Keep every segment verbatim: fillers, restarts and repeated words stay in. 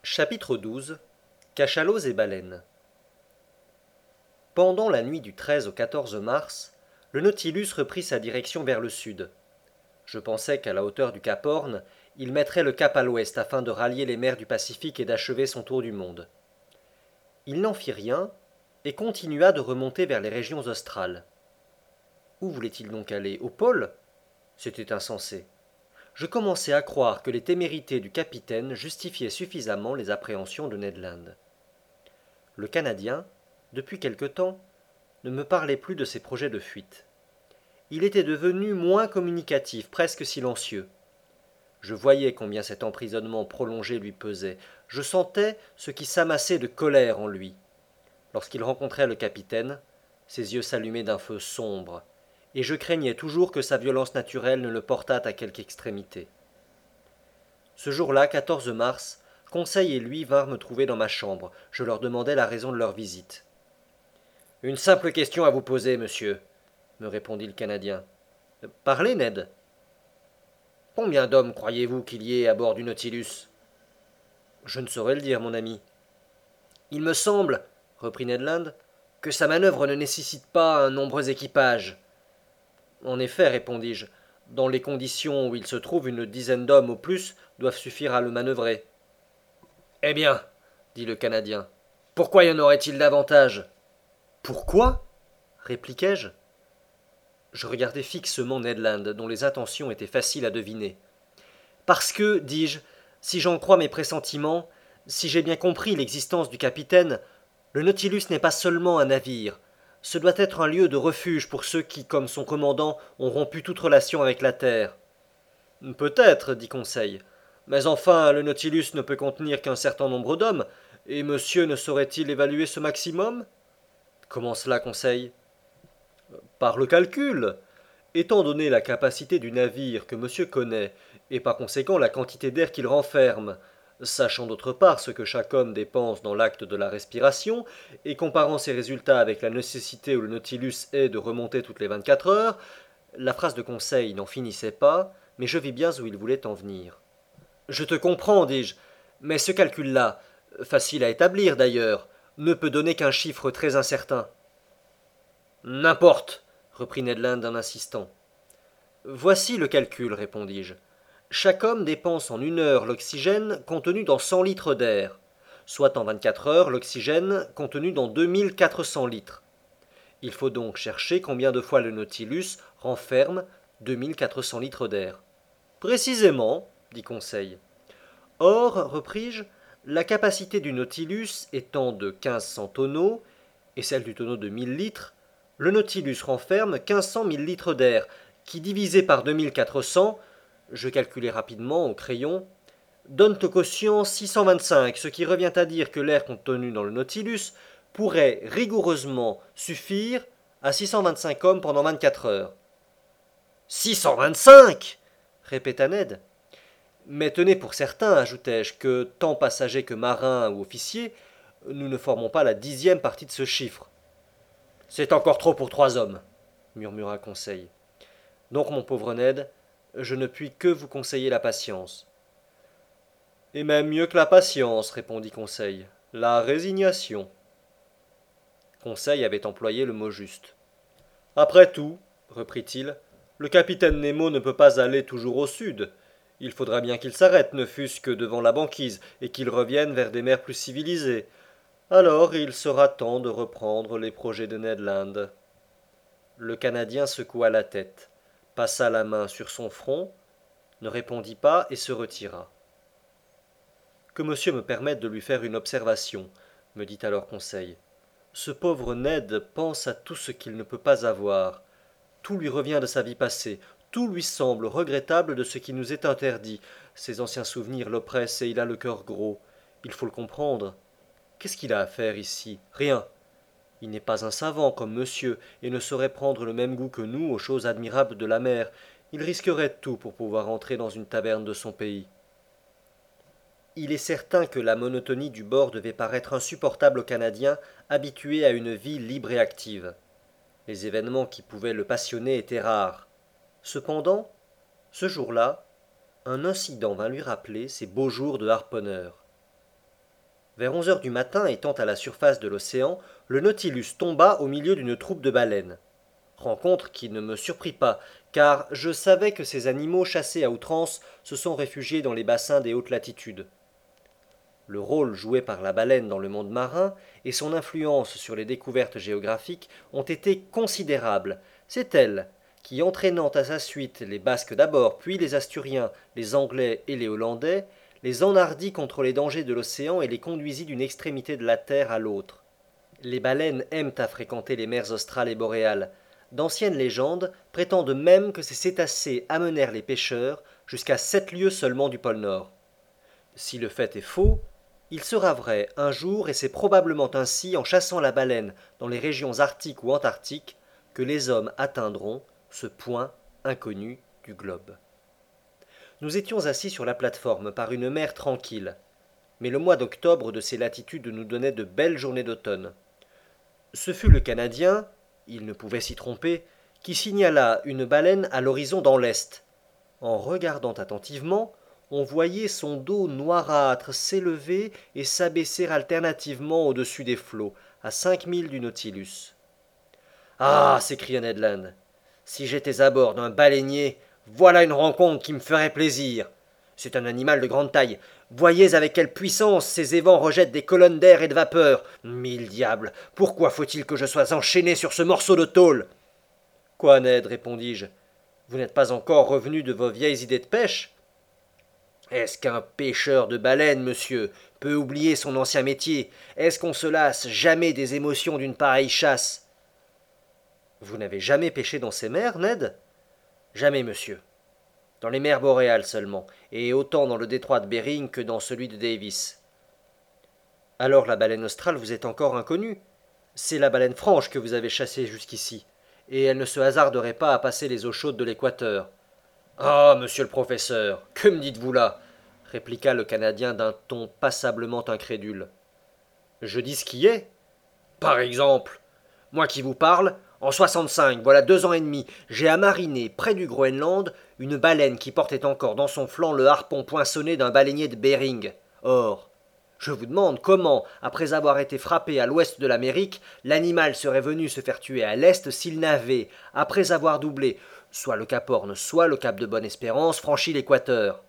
Chapitre douze. Cachalots et baleines. Pendant la nuit du treize au quatorze mars, le Nautilus reprit sa direction vers le sud. Je pensais qu'à la hauteur du cap Horn, il mettrait le cap à l'ouest afin de rallier les mers du Pacifique et d'achever son tour du monde. Il n'en fit rien et continua de remonter vers les régions australes. Où voulait-il donc aller? Au pôle? C'était insensé. Je commençais à croire que les témérités du capitaine justifiaient suffisamment les appréhensions de Ned Land. Le Canadien, depuis quelque temps, ne me parlait plus de ses projets de fuite. Il était devenu moins communicatif, presque silencieux. Je voyais combien cet emprisonnement prolongé lui pesait. Je sentais ce qui s'amassait de colère en lui. Lorsqu'il rencontrait le capitaine, ses yeux s'allumaient d'un feu sombre, et je craignais toujours que sa violence naturelle ne le portât à quelque extrémité. Ce jour-là, quatorze mars, Conseil et lui vinrent me trouver dans ma chambre. Je leur demandai la raison de leur visite. Une simple question à vous poser, monsieur, me répondit le Canadien. Parlez, Ned. Combien d'hommes croyez-vous qu'il y ait à bord du Nautilus? Je ne saurais le dire, mon ami. Il me semble, reprit Ned Land, que sa manœuvre ne nécessite pas un nombreux équipage. En effet, répondis-je, dans les conditions où il se trouve, une dizaine d'hommes au plus doivent suffire à le manœuvrer. Eh bien, dit le Canadien, pourquoi y en aurait-il davantage? Pourquoi? Répliquai-je. Je regardai fixement Ned Land, dont les intentions étaient faciles à deviner. Parce que, dis-je, si j'en crois mes pressentiments, si j'ai bien compris l'existence du capitaine, le Nautilus n'est pas seulement un navire. Ce doit être un lieu de refuge pour ceux qui, comme son commandant, ont rompu toute relation avec la terre. Peut-être, dit Conseil. Mais enfin, le Nautilus ne peut contenir qu'un certain nombre d'hommes, et monsieur ne saurait-il évaluer ce maximum? Comment cela, Conseil? Par le calcul. Étant donné la capacité du navire que monsieur connaît, et par conséquent la quantité d'air qu'il renferme, sachant d'autre part ce que chaque homme dépense dans l'acte de la respiration, et comparant ses résultats avec la nécessité où le Nautilus est de remonter toutes les vingt-quatre heures, la phrase de Conseil n'en finissait pas, mais je vis bien où il voulait en venir. Je te comprends, dis-je, mais ce calcul-là, facile à établir d'ailleurs, ne peut donner qu'un chiffre très incertain. N'importe, reprit Ned Land en insistant. Voici le calcul, répondis-je. Chaque homme dépense en une heure l'oxygène contenu dans cent litres d'air, soit en vingt-quatre heures l'oxygène contenu dans deux mille quatre cents litres. Il faut donc chercher combien de fois le Nautilus renferme deux mille quatre cents litres d'air. Précisément, dit Conseil. Or, repris-je, la capacité du Nautilus étant de quinze cents tonneaux, et celle du tonneau de mille litres, le Nautilus renferme quinze cent mille litres d'air, qui divisé par deux mille quatre cents, je calculai rapidement au crayon, donne au quotient six cent vingt-cinq, ce qui revient à dire que l'air contenu dans le Nautilus pourrait rigoureusement suffire à six cent vingt-cinq hommes pendant vingt-quatre heures. Six cent vingt-cinq répéta Ned. Mais tenez pour certain, ajoutai-je, que tant passagers que marins ou officiers, nous ne formons pas la dixième partie de ce chiffre. C'est encore trop pour trois hommes, murmura Conseil. Donc, mon pauvre Ned, je ne puis que vous conseiller la patience. Et même mieux que la patience, répondit Conseil, la résignation. Conseil avait employé le mot juste. Après tout, reprit-il, le capitaine Nemo ne peut pas aller toujours au sud. Il faudra bien qu'il s'arrête, ne fût-ce que devant la banquise, et qu'il revienne vers des mers plus civilisées. Alors il sera temps de reprendre les projets de Ned Land. Le Canadien secoua la tête, passa la main sur son front, ne répondit pas et se retira. Que monsieur me permette de lui faire une observation, me dit alors Conseil. Ce pauvre Ned pense à tout ce qu'il ne peut pas avoir. Tout lui revient de sa vie passée, tout lui semble regrettable de ce qui nous est interdit. Ses anciens souvenirs l'oppressent et il a le cœur gros. Il faut le comprendre. Qu'est-ce qu'il a à faire ici? Rien. Il n'est pas un savant comme monsieur, et ne saurait prendre le même goût que nous aux choses admirables de la mer. Il risquerait tout pour pouvoir entrer dans une taverne de son pays. Il est certain que la monotonie du bord devait paraître insupportable aux Canadiens, habitués à une vie libre et active. Les événements qui pouvaient le passionner étaient rares. Cependant, ce jour-là, un incident vint lui rappeler ses beaux jours de harponneur. Vers onze heures du matin, étant à la surface de l'océan, le Nautilus tomba au milieu d'une troupe de baleines. Rencontre qui ne me surprit pas, car je savais que ces animaux chassés à outrance se sont réfugiés dans les bassins des hautes latitudes. Le rôle joué par la baleine dans le monde marin et son influence sur les découvertes géographiques ont été considérables. C'est elle qui, entraînant à sa suite les Basques d'abord, puis les Asturiens, les Anglais et les Hollandais, les enhardit contre les dangers de l'océan et les conduisit d'une extrémité de la terre à l'autre. Les baleines aiment à fréquenter les mers australes et boréales. D'anciennes légendes prétendent même que ces cétacés amenèrent les pêcheurs jusqu'à sept lieues seulement du pôle Nord. Si le fait est faux, il sera vrai un jour, et c'est probablement ainsi en chassant la baleine dans les régions arctiques ou antarctiques que les hommes atteindront ce point inconnu du globe. Nous étions assis sur la plate-forme par une mer tranquille, mais le mois d'octobre de ces latitudes nous donnait de belles journées d'automne. Ce fut le Canadien, il ne pouvait s'y tromper, qui signala une baleine à l'horizon dans l'est. En regardant attentivement, on voyait son dos noirâtre s'élever et s'abaisser alternativement au-dessus des flots, à cinq milles du Nautilus. « Ah !» s'écria Ned Land. « Si j'étais à bord d'un baleinier, voilà une rencontre qui me ferait plaisir. C'est un animal de grande taille. Voyez avec quelle puissance ces évents rejettent des colonnes d'air et de vapeur. Mille diables, pourquoi faut-il que je sois enchaîné sur ce morceau de tôle ?»« Quoi, Ned, répondis-je, vous n'êtes pas encore revenu de vos vieilles idées de pêche ?»« Est-ce qu'un pêcheur de baleines, monsieur, peut oublier son ancien métier? Est-ce qu'on se lasse jamais des émotions d'une pareille chasse ?»« Vous n'avez jamais pêché dans ces mers, Ned ?»« Jamais, monsieur. Dans les mers boréales seulement, et autant dans le détroit de Bering que dans celui de Davis. »« Alors la baleine australe vous est encore inconnue. C'est la baleine franche que vous avez chassée jusqu'ici, et elle ne se hasarderait pas à passer les eaux chaudes de l'équateur. »« Ah, monsieur le professeur, que me dites-vous là ?» répliqua le Canadien d'un ton passablement incrédule. « Je dis ce qui est. »« Par exemple, moi qui vous parle, en soixante-cinq, voilà deux ans et demi, j'ai amariné près du Groenland une baleine qui portait encore dans son flanc le harpon poinçonné d'un baleinier de Bering. Or, je vous demande comment, après avoir été frappé à l'ouest de l'Amérique, l'animal serait venu se faire tuer à l'est s'il n'avait, après avoir doublé soit le cap Horn, soit le cap de Bonne-Espérance, franchi l'équateur.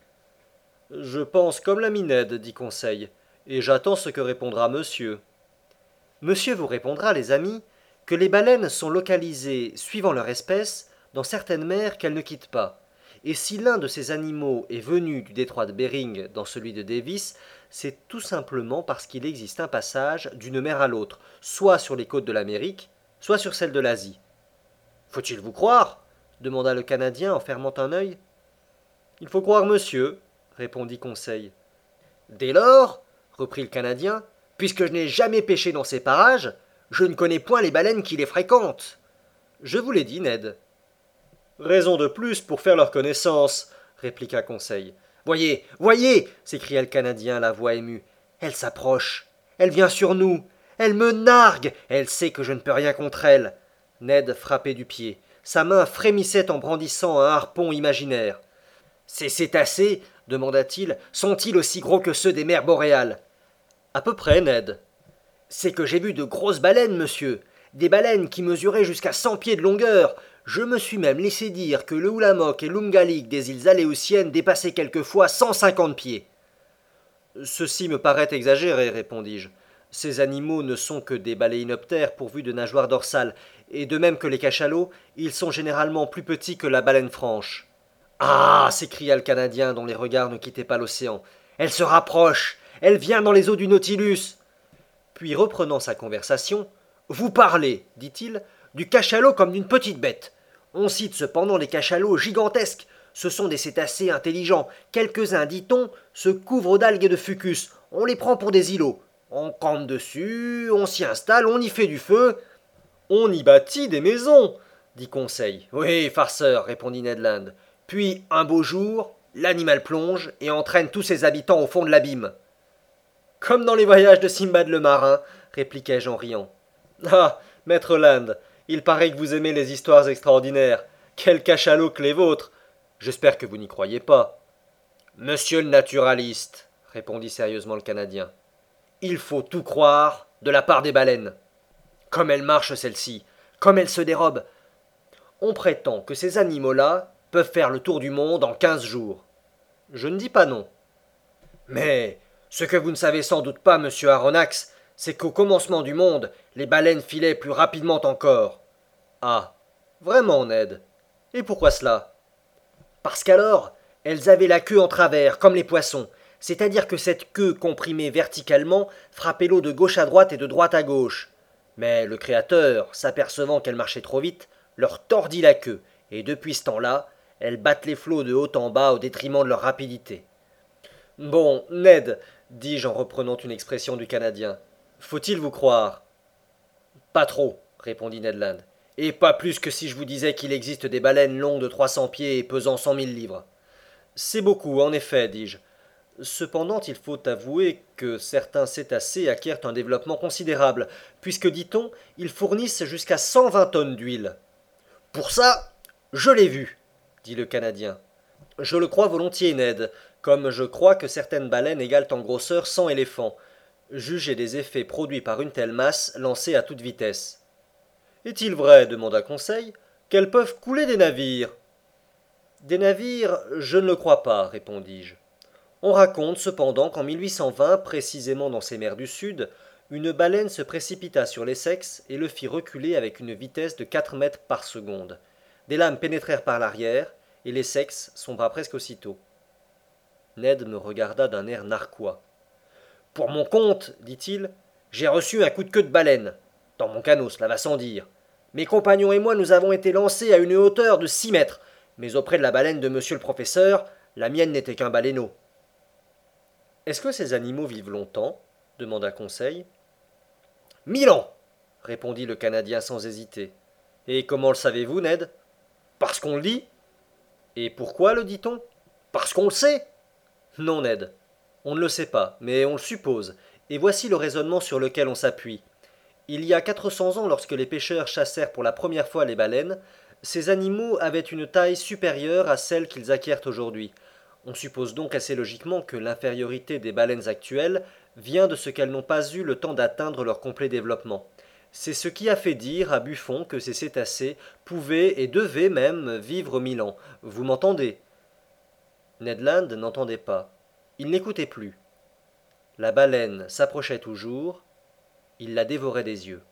« Je pense comme l'ami Ned, dit Conseil, et j'attends ce que répondra monsieur. »« Monsieur vous répondra, les amis, que les baleines sont localisées, suivant leur espèce, dans certaines mers qu'elles ne quittent pas. Et si l'un de ces animaux est venu du détroit de Bering dans celui de Davis, c'est tout simplement parce qu'il existe un passage d'une mer à l'autre, soit sur les côtes de l'Amérique, soit sur celles de l'Asie. »« Faut-il vous croire ?» demanda le Canadien en fermant un œil. « Il faut croire monsieur, » répondit Conseil. « Dès lors, reprit le Canadien, puisque je n'ai jamais pêché dans ces parages, je ne connais point les baleines qui les fréquentent. »« Je vous l'ai dit, Ned. »« Raison de plus pour faire leur connaissance, » répliqua Conseil. « Voyez, voyez » s'écria le Canadien, la voix émue. « Elle s'approche. Elle vient sur nous. Elle me nargue. Elle sait que je ne peux rien contre elle. » Ned frappait du pied. Sa main frémissait en brandissant un harpon imaginaire. « Ces cétacés, demanda-t-il, sont-ils aussi gros que ceux des mers boréales ?»« À peu près, Ned. »« C'est que j'ai vu de grosses baleines, monsieur. Des baleines qui mesuraient jusqu'à cent pieds de longueur. Je me suis même laissé dire que le Hullamock et l'Umgallick des îles Aléoutiennes dépassaient quelquefois cent cinquante pieds. »« Ceci me paraît exagéré, répondis-je. Ces animaux ne sont que des baléinoptères pourvus de nageoires dorsales, et de même que les cachalots, ils sont généralement plus petits que la baleine franche. »« Ah !» s'écria le Canadien dont les regards ne quittaient pas l'océan. « Elle se rapproche. Elle vient dans les eaux du Nautilus. » Puis reprenant sa conversation, « Vous parlez, dit-il, du cachalot comme d'une petite bête. On cite cependant les cachalots gigantesques. Ce sont des cétacés intelligents. Quelques-uns, dit-on, se couvrent d'algues et de fucus. On les prend pour des îlots. On campe dessus, on s'y installe, on y fait du feu. »« On y bâtit des maisons, » dit Conseil. « Oui, farceur, répondit Ned Land. Puis, un beau jour, l'animal plonge et entraîne tous ses habitants au fond de l'abîme. »« Comme dans les voyages de Simbad le marin, répliquai-je en riant. « Ah, maître Land, il paraît que vous aimez les histoires extraordinaires. Quel cachalot que les vôtres. J'espère que vous n'y croyez pas. »« Monsieur le naturaliste, répondit sérieusement le Canadien, Il faut tout croire de la part des baleines. Comme elles marchent, celles-ci, comme elles se dérobent. On prétend que ces animaux-là peuvent faire le tour du monde en quinze jours. Je ne dis pas non. Mais ce que vous ne savez sans doute pas, monsieur Aronnax, c'est qu'au commencement du monde, les baleines filaient plus rapidement encore. Ah, vraiment, Ned. Et pourquoi cela? Parce qu'alors, elles avaient la queue en travers, comme les poissons, c'est-à-dire que cette queue comprimée verticalement frappait l'eau de gauche à droite et de droite à gauche. Mais le Créateur, s'apercevant qu'elles marchaient trop vite, leur tordit la queue, et depuis ce temps-là, elles battent les flots de haut en bas au détriment de leur rapidité. Bon, Ned, dis-je en reprenant une expression du Canadien, faut-il vous croire? Pas trop, répondit Ned Land, et pas plus que si je vous disais qu'il existe des baleines longues de trois cents pieds et pesant cent mille livres. C'est beaucoup, en effet, dis-je. Cependant, il faut avouer que certains cétacés acquièrent un développement considérable, puisque, dit-on, ils fournissent jusqu'à cent vingt tonnes d'huile. Pour ça, je l'ai vu, dit le Canadien. Je le crois volontiers, Ned, comme je crois que certaines baleines égalent en grosseur cent éléphants. Jugez des effets produits par une telle masse lancée à toute vitesse. Est-il vrai, demanda Conseil, qu'elles peuvent couler des navires? Des navires, je ne le crois pas, répondis-je. On raconte cependant qu'en mille huit cent vingt, précisément dans ces mers du Sud, une baleine se précipita sur l'Essex et le fit reculer avec une vitesse de quatre mètres par seconde. Des lames pénétrèrent par l'arrière, et l'Essex sombra presque aussitôt. Ned me regarda d'un air narquois. Pour mon compte, dit-il, j'ai reçu un coup de queue de baleine. Dans mon canot, cela va sans dire. Mes compagnons et moi nous avons été lancés à une hauteur de six mètres, mais auprès de la baleine de monsieur le professeur, la mienne n'était qu'un baleineau. Est-ce que ces animaux vivent longtemps? Demanda Conseil. Mille ans, répondit le Canadien sans hésiter. Et comment le savez-vous, Ned? Parce qu'on le dit. Et pourquoi le dit-on? Parce qu'on le sait. Non, Ned. On ne le sait pas, mais on le suppose, et voici le raisonnement sur lequel on s'appuie. Il y a quatre cents ans, lorsque les pêcheurs chassèrent pour la première fois les baleines, ces animaux avaient une taille supérieure à celle qu'ils acquièrent aujourd'hui. On suppose donc assez logiquement que l'infériorité des baleines actuelles vient de ce qu'elles n'ont pas eu le temps d'atteindre leur complet développement. C'est ce qui a fait dire à Buffon que ces cétacés pouvaient et devaient même vivre mille ans. Vous m'entendez? Ned Land n'entendait pas. Il n'écoutait plus. La baleine s'approchait toujours. Il la dévorait des yeux.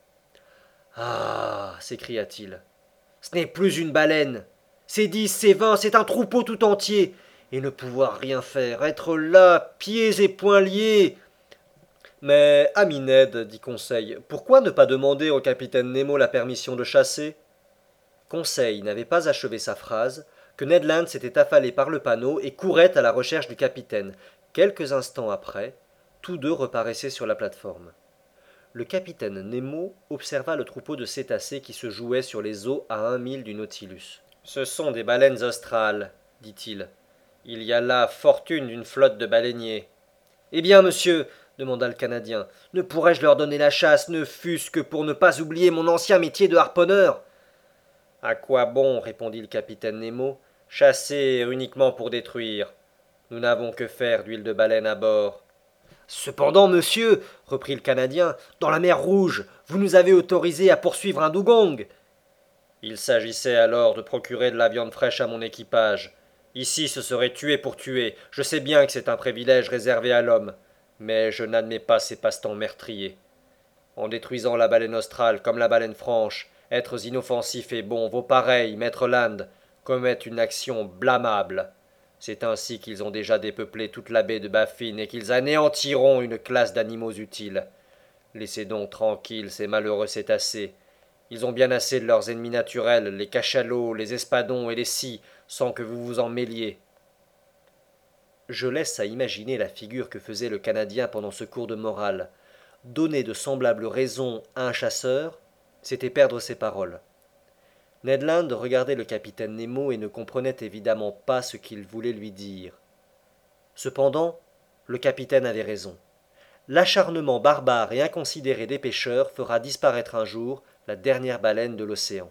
Ah, s'écria-t-il. Ce n'est plus une baleine. C'est dix, c'est vingt, c'est un troupeau tout entier. Et ne pouvoir rien faire, être là, pieds et poings liés. Mais, ami Ned, dit Conseil, pourquoi ne pas demander au capitaine Nemo la permission de chasser? Conseil n'avait pas achevé sa phrase, que Ned Land s'était affalé par le panneau et courait à la recherche du capitaine. Quelques instants après, tous deux reparaissaient sur la plate-forme. Le capitaine Nemo observa le troupeau de cétacés qui se jouait sur les eaux à un mille du Nautilus. Ce sont des baleines australes, dit-il. Il y a là fortune d'une flotte de baleiniers. Eh bien, monsieur, demanda le Canadien, ne pourrais-je leur donner la chasse, ne fût-ce que pour ne pas oublier mon ancien métier de harponneur? À quoi bon, répondit le capitaine Nemo, chasser uniquement pour détruire? Nous n'avons que faire d'huile de baleine à bord. Cependant, monsieur, reprit le Canadien, dans la mer Rouge, vous nous avez autorisé à poursuivre un dugong. Il s'agissait alors de procurer de la viande fraîche à mon équipage. Ici, ce serait tuer pour tuer. Je sais bien que c'est un privilège réservé à l'homme, mais je n'admets pas ces passe-temps meurtriers. En détruisant la baleine australe comme la baleine franche, êtres inoffensifs et bons, vos pareils, maître Land, commettent une action blâmable. C'est ainsi qu'ils ont déjà dépeuplé toute la baie de Baffin et qu'ils anéantiront une classe d'animaux utiles. Laissez donc tranquilles ces malheureux cétacés. Ils ont bien assez de leurs ennemis naturels, les cachalots, les espadons et les scies, sans que vous vous en mêliez. Je laisse à imaginer la figure que faisait le Canadien pendant ce cours de morale. Donner de semblables raisons à un chasseur, c'était perdre ses paroles. Ned Land regardait le capitaine Nemo et ne comprenait évidemment pas ce qu'il voulait lui dire. Cependant, le capitaine avait raison. L'acharnement barbare et inconsidéré des pêcheurs fera disparaître un jour la dernière baleine de l'océan.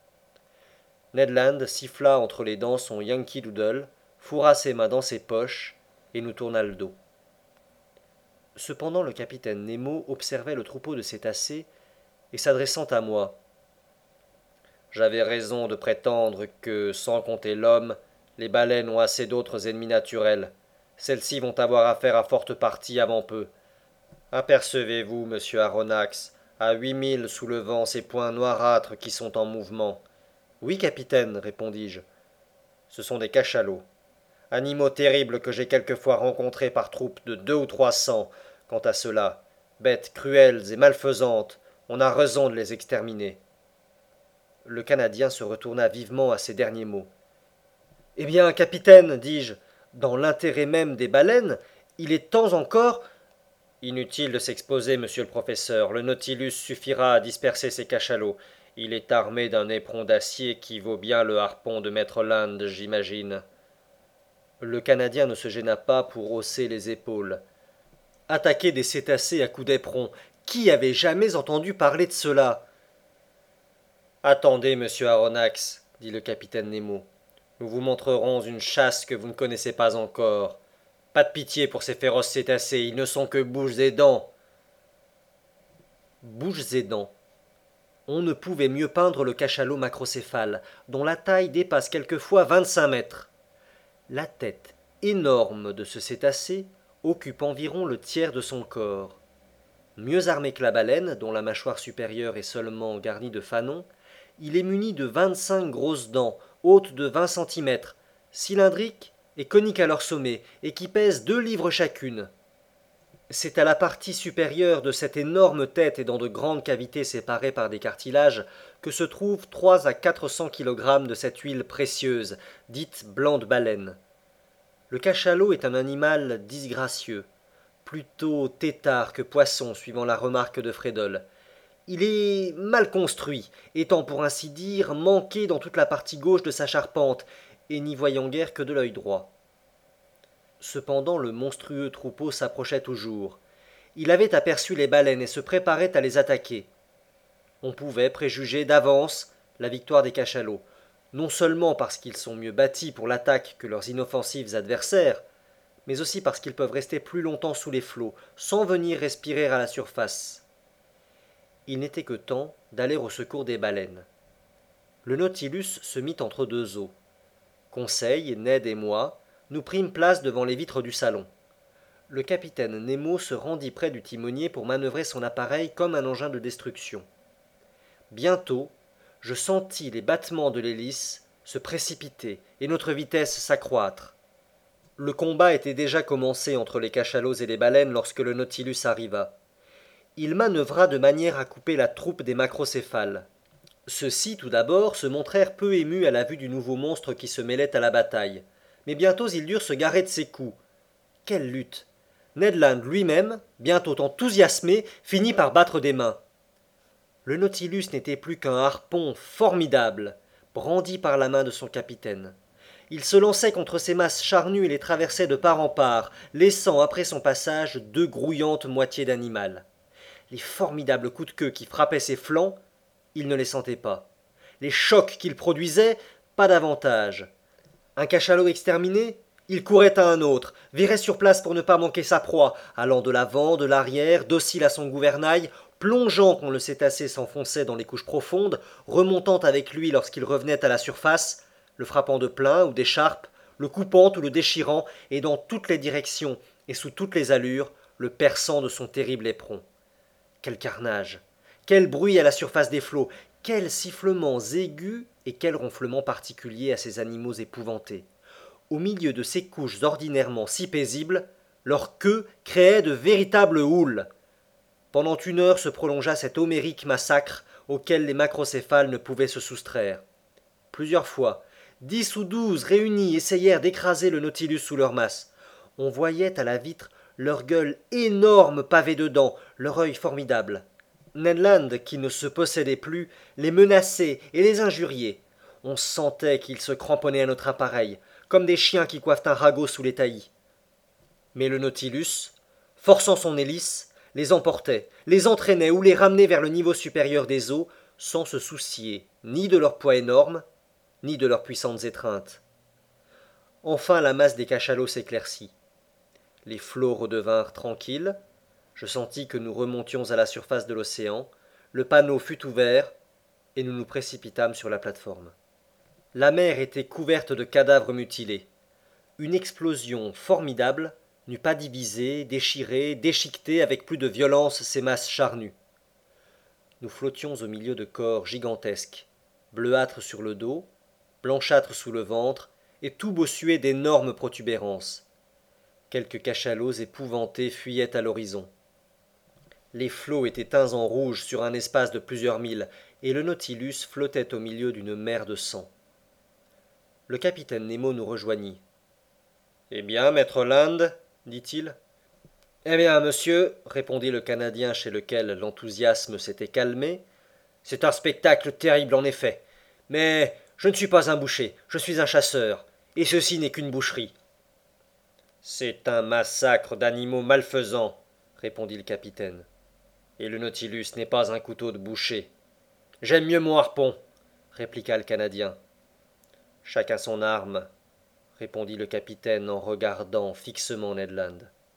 Ned Land siffla entre les dents son Yankee Doodle, fourra ses mains dans ses poches et nous tourna le dos. Cependant le capitaine Nemo observait le troupeau de cétacés, et s'adressant à moi. J'avais raison de prétendre que, sans compter l'homme, les baleines ont assez d'autres ennemis naturels. Celles-ci vont avoir affaire à forte partie avant peu. Apercevez-vous, monsieur Aronnax, à huit milles sous le vent, ces points noirâtres qui sont en mouvement? Oui, capitaine, répondis-je. Ce sont des cachalots. Animaux terribles que j'ai quelquefois rencontrés par troupes de deux ou trois cents. Quant à ceux-là, bêtes cruelles et malfaisantes, on a raison de les exterminer. Le Canadien se retourna vivement à ces derniers mots. Eh bien, capitaine, dis-je, dans l'intérêt même des baleines, il est temps encore. Inutile de s'exposer, monsieur le professeur, le Nautilus suffira à disperser ces cachalots. Il est armé d'un éperon d'acier qui vaut bien le harpon de maître Land, j'imagine. Le Canadien ne se gêna pas pour hausser les épaules. Attaquer des cétacés à coups d'éperon, qui avait jamais entendu parler de cela? Attendez, monsieur Aronnax, dit le capitaine Nemo. Nous vous montrerons une chasse que vous ne connaissez pas encore. Pas de pitié pour ces féroces cétacés, ils ne sont que bouches et dents. Bouches et dents. On ne pouvait mieux peindre le cachalot macrocéphale, dont la taille dépasse quelquefois vingt-cinq mètres. La tête énorme de ce cétacé occupe environ le tiers de son corps. Mieux armé que la baleine, dont la mâchoire supérieure est seulement garnie de fanons, il est muni de vingt-cinq grosses dents, hautes de vingt centimètres, cylindriques et coniques à leur sommet, et qui pèsent deux livres chacune. C'est à la partie supérieure de cette énorme tête et dans de grandes cavités séparées par des cartilages que se trouvent trois à quatre cents kilogrammes de cette huile précieuse, dite blanc de baleine. Le cachalot est un animal disgracieux, plutôt têtard que poisson, suivant la remarque de Frédol. Il est mal construit, étant pour ainsi dire manqué dans toute la partie gauche de sa charpente, et n'y voyant guère que de l'œil droit. Cependant le monstrueux troupeau s'approchait toujours. Il avait aperçu les baleines et se préparait à les attaquer. On pouvait préjuger d'avance la victoire des cachalots, non seulement parce qu'ils sont mieux bâtis pour l'attaque que leurs inoffensifs adversaires, mais aussi parce qu'ils peuvent rester plus longtemps sous les flots, sans venir respirer à la surface. Il n'était que temps d'aller au secours des baleines. Le Nautilus se mit entre deux eaux. Conseil, Ned et moi nous prîmes place devant les vitres du salon. Le capitaine Nemo se rendit près du timonier pour manœuvrer son appareil comme un engin de destruction. Bientôt, je sentis les battements de l'hélice se précipiter et notre vitesse s'accroître. Le combat était déjà commencé entre les cachalots et les baleines lorsque le Nautilus arriva. Il manœuvra de manière à couper la troupe des macrocéphales. Ceux-ci, tout d'abord, se montrèrent peu émus à la vue du nouveau monstre qui se mêlait à la bataille. Mais bientôt ils durent se garer de ses coups. Quelle lutte! Ned Land lui-même, bientôt enthousiasmé, finit par battre des mains. Le Nautilus n'était plus qu'un harpon formidable, brandi par la main de son capitaine. Il se lançait contre ces masses charnues et les traversait de part en part, laissant après son passage deux grouillantes moitiés d'animal. Les formidables coups de queue qui frappaient ses flancs, il ne les sentait pas. Les chocs qu'il produisait, pas davantage. Un cachalot exterminé, il courait à un autre, virait sur place pour ne pas manquer sa proie, allant de l'avant, de l'arrière, docile à son gouvernail, plongeant quand le cétacé s'enfonçait dans les couches profondes, remontant avec lui lorsqu'il revenait à la surface, le frappant de plein ou d'écharpe, le coupant ou le déchirant, et dans toutes les directions et sous toutes les allures, le perçant de son terrible éperon. Quel carnage! Quel bruit à la surface des flots! Quels sifflements aigus et quels ronflements particuliers à ces animaux épouvantés! Au milieu de ces couches ordinairement si paisibles, leur queue créait de véritables houles. Pendant une heure se prolongea cet homérique massacre auquel les macrocéphales ne pouvaient se soustraire. Plusieurs fois, dix ou douze réunis essayèrent d'écraser le Nautilus sous leur masse. On voyait à la vitre leur gueule énorme pavée de dents, leur œil formidable. Ned Land, qui ne se possédait plus, les menaçait et les injuriait. On sentait qu'ils se cramponnaient à notre appareil, comme des chiens qui coiffent un ragot sous les taillis. Mais le Nautilus, forçant son hélice, les emportait, les entraînait ou les ramenait vers le niveau supérieur des eaux, sans se soucier ni de leur poids énorme, ni de leurs puissantes étreintes. Enfin la masse des cachalots s'éclaircit. Les flots redevinrent tranquilles, Je sentis que nous remontions à la surface de l'océan, le panneau fut ouvert, et nous nous précipitâmes sur la plate-forme. La mer était couverte de cadavres mutilés. Une explosion formidable n'eût pas divisé, déchiré, déchiqueté avec plus de violence ces masses charnues. Nous flottions au milieu de corps gigantesques, bleuâtres sur le dos, blanchâtres sous le ventre, et tout bossués d'énormes protubérances. Quelques cachalots épouvantés fuyaient à l'horizon. Les flots étaient teints en rouge sur un espace de plusieurs milles, et le Nautilus flottait au milieu d'une mer de sang. Le capitaine Nemo nous rejoignit. Eh bien, maître Land, dit-il. Eh bien, monsieur, répondit le Canadien chez lequel l'enthousiasme s'était calmé, c'est un spectacle terrible en effet. Mais je ne suis pas un boucher, je suis un chasseur, et ceci n'est qu'une boucherie. C'est un massacre d'animaux malfaisants, répondit le capitaine. Et le Nautilus n'est pas un couteau de boucher. J'aime mieux mon harpon, répliqua le Canadien. Chacun son arme, répondit le capitaine en regardant fixement Ned Land.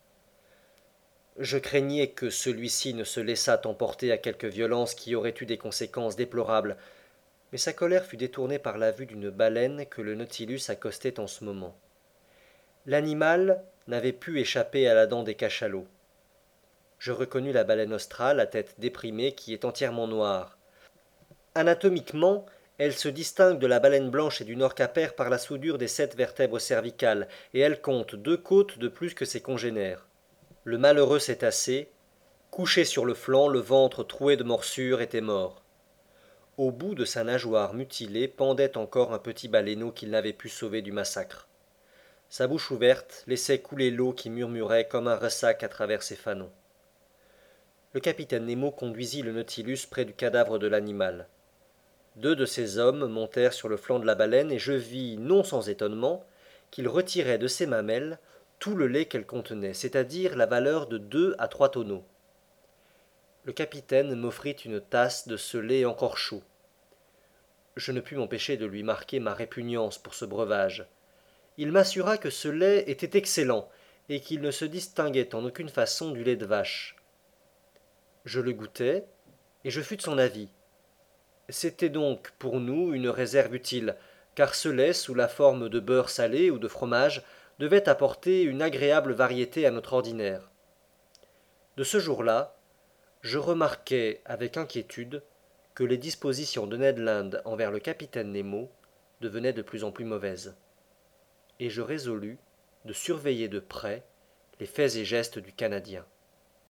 Je craignais que celui-ci ne se laissât emporter à quelque violence qui aurait eu des conséquences déplorables, mais sa colère fut détournée par la vue d'une baleine que le Nautilus accostait en ce moment. L'animal n'avait pu échapper à la dent des cachalots. Je reconnus la baleine australe à tête déprimée qui est entièrement noire. Anatomiquement, elle se distingue de la baleine blanche et du nord-capère par la soudure des sept vertèbres cervicales, et elle compte deux côtes de plus que ses congénères. Le malheureux cétacé, couché sur le flanc, le ventre troué de morsures, était mort. Au bout de sa nageoire mutilée pendait encore un petit baleineau qu'il n'avait pu sauver du massacre. Sa bouche ouverte laissait couler l'eau qui murmurait comme un ressac à travers ses fanons. Le capitaine Nemo conduisit le Nautilus près du cadavre de l'animal. Deux de ses hommes montèrent sur le flanc de la baleine et je vis, non sans étonnement, qu'ils retiraient de ses mamelles tout le lait qu'elle contenait, c'est-à-dire la valeur de deux à trois tonneaux. Le capitaine m'offrit une tasse de ce lait encore chaud. Je ne pus m'empêcher de lui marquer ma répugnance pour ce breuvage. Il m'assura que ce lait était excellent et qu'il ne se distinguait en aucune façon du lait de vache. Je le goûtai, et je fus de son avis. C'était donc pour nous une réserve utile, car ce lait, sous la forme de beurre salé ou de fromage, devait apporter une agréable variété à notre ordinaire. De ce jour-là, je remarquai avec inquiétude que les dispositions de Ned Land envers le capitaine Nemo devenaient de plus en plus mauvaises, et je résolus de surveiller de près les faits et gestes du Canadien.